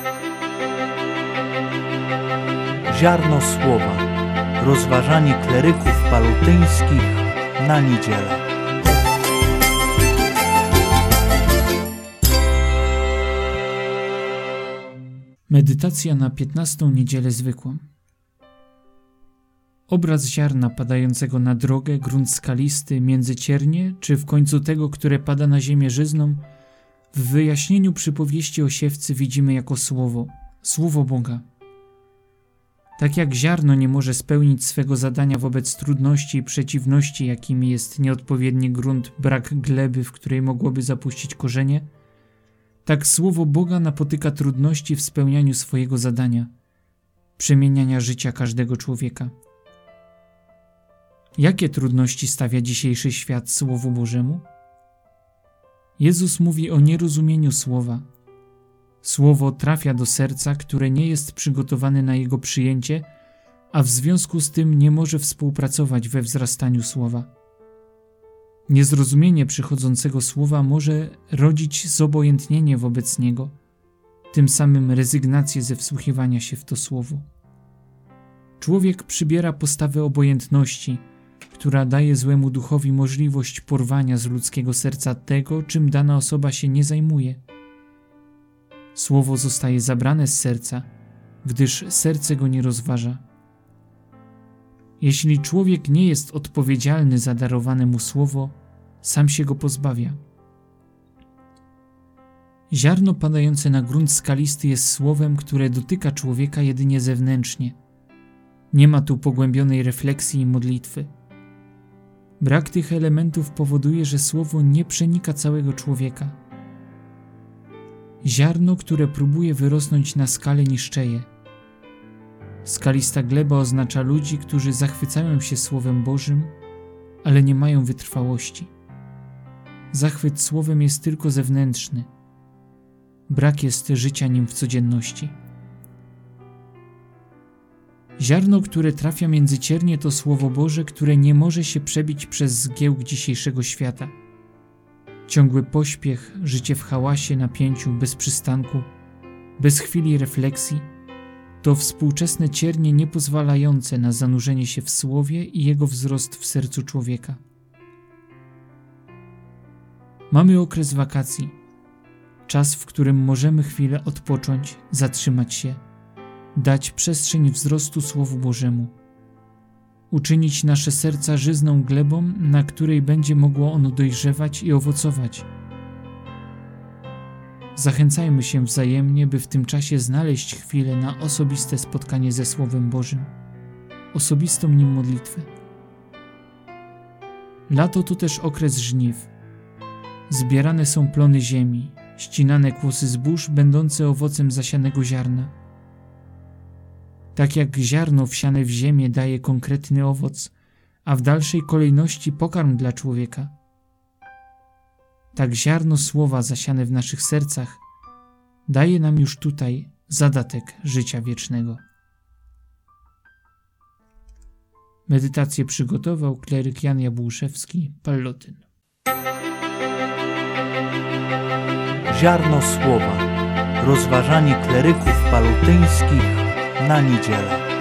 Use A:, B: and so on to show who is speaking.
A: Ziarno słowa. Rozważanie kleryków palutyńskich na niedzielę.
B: Medytacja na 15. niedzielę zwykłą. Obraz ziarna padającego na drogę, grunt skalisty, między ciernie, czy w końcu tego, które pada na ziemię żyzną, w wyjaśnieniu przypowieści o siewcy widzimy jako słowo Boga. Tak jak ziarno nie może spełnić swego zadania wobec trudności i przeciwności, jakimi jest nieodpowiedni grunt, brak gleby, w której mogłoby zapuścić korzenie, tak słowo Boga napotyka trudności w spełnianiu swojego zadania, przemieniania życia każdego człowieka. Jakie trudności stawia dzisiejszy świat Słowu Bożemu? Jezus mówi o nierozumieniu słowa. Słowo trafia do serca, które nie jest przygotowane na jego przyjęcie, a w związku z tym nie może współpracować we wzrastaniu słowa. Niezrozumienie przychodzącego słowa może rodzić zobojętnienie wobec niego, tym samym rezygnację ze wsłuchiwania się w to słowo. Człowiek przybiera postawę obojętności, która daje złemu duchowi możliwość porwania z ludzkiego serca tego, czym dana osoba się nie zajmuje. Słowo zostaje zabrane z serca, gdyż serce go nie rozważa. Jeśli człowiek nie jest odpowiedzialny za darowane mu słowo, sam się go pozbawia. Ziarno padające na grunt skalisty jest słowem, które dotyka człowieka jedynie zewnętrznie. Nie ma tu pogłębionej refleksji i modlitwy. Brak tych elementów powoduje, że słowo nie przenika całego człowieka. Ziarno, które próbuje wyrosnąć na skalę, niszczeje. Skalista gleba oznacza ludzi, którzy zachwycają się Słowem Bożym, ale nie mają wytrwałości. Zachwyt Słowem jest tylko zewnętrzny. Brak jest życia nim w codzienności. Ziarno, które trafia między ciernie, to Słowo Boże, które nie może się przebić przez zgiełk dzisiejszego świata. Ciągły pośpiech, życie w hałasie, napięciu, bez przystanku, bez chwili refleksji, to współczesne ciernie niepozwalające na zanurzenie się w Słowie i jego wzrost w sercu człowieka. Mamy okres wakacji, czas, w którym możemy chwilę odpocząć, zatrzymać się, dać przestrzeń wzrostu Słowu Bożemu, uczynić nasze serca żyzną glebą, na której będzie mogło ono dojrzewać i owocować. Zachęcajmy się wzajemnie, by w tym czasie znaleźć chwilę na osobiste spotkanie ze Słowem Bożym, osobistą nim modlitwę. Lato to też okres żniw. Zbierane są plony ziemi, ścinane kłosy zbóż będące owocem zasianego ziarna. Tak jak ziarno wsiane w ziemię daje konkretny owoc, a w dalszej kolejności pokarm dla człowieka, tak ziarno słowa zasiane w naszych sercach daje nam już tutaj zadatek życia wiecznego. Medytację przygotował kleryk Jan Jabłuszewski, Pallotyn.
A: Ziarno słowa. Rozważanie kleryków palutyńskich na niedzielę.